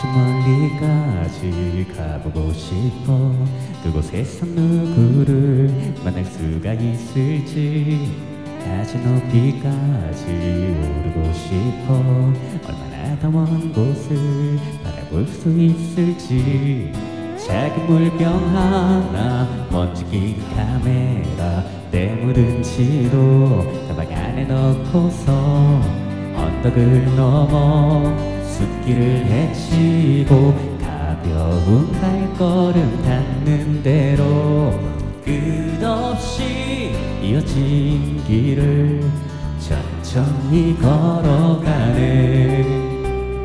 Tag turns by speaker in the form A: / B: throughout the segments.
A: 저 멀리까지 가보고 싶어. 그곳에서 누구를 만날 수가 있을지. 아주 높이까지 오르고 싶어. 얼마나 더 먼 곳을 바라볼 수 있을지. 작은 물병 하나, 먼지 낀 카메라, 때 묻은 지도 가방 안에 넣고서 언덕을 넘어 숲길을 헤치고 가벼운 발걸음 닿는 대로 끝없이 이어진 길을 천천히 걸어가네.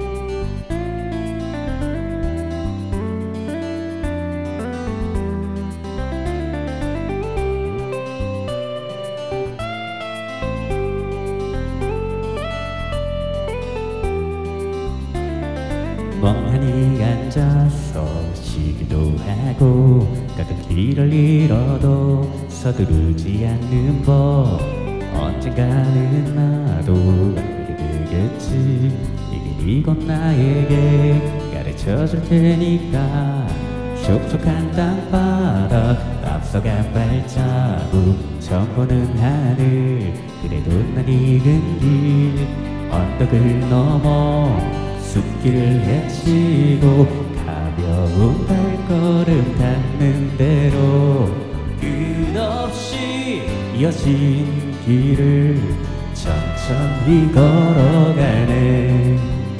A: 멍하니 앉아서 쉬기도 하고 가끔 길을 잃어도 서두르지 않는 법. 언젠가는 나도 알게 되겠지. 이 길이 곧 나에게 가르쳐줄 테니까. 촉촉한 땅바닥 앞서간 발자국 처음 보는 하늘. 그래도 난 익은 길 언덕을 넘어 숲길을 헤치고 가벼운 발걸음 닿는 대로 끝없이 이어진 길을 천천히 걸어가네.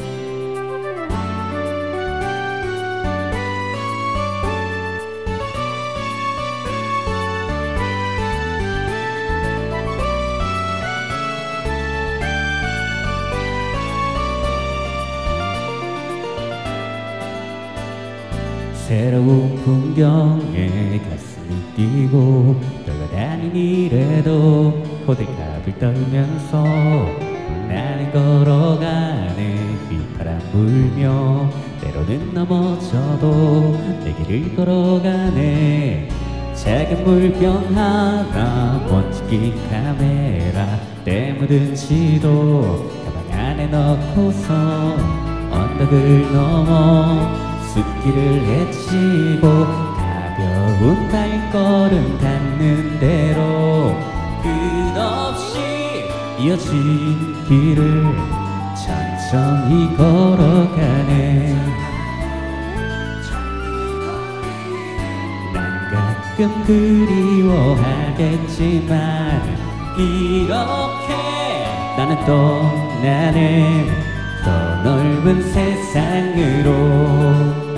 A: 새로운 풍경에 가슴이 뛰고 별거 아닌 일에도 호들갑을 떨면서 나는 걸어가네. 휘파람 불며 때로는 넘어져도 내 길을 걸어가네. 작은 물병 하나, 먼지 낀 카메라, 때 묻은 지도 가방 안에 넣고서 언덕을 넘어 숲길을 헤치고 가벼운 발걸음 닿는 대로 끝없이 이어진 길을 천천히 걸어가네. 난 가끔 그리워하겠지만 이렇게 나는 떠나네. 더 넓은 세상으로.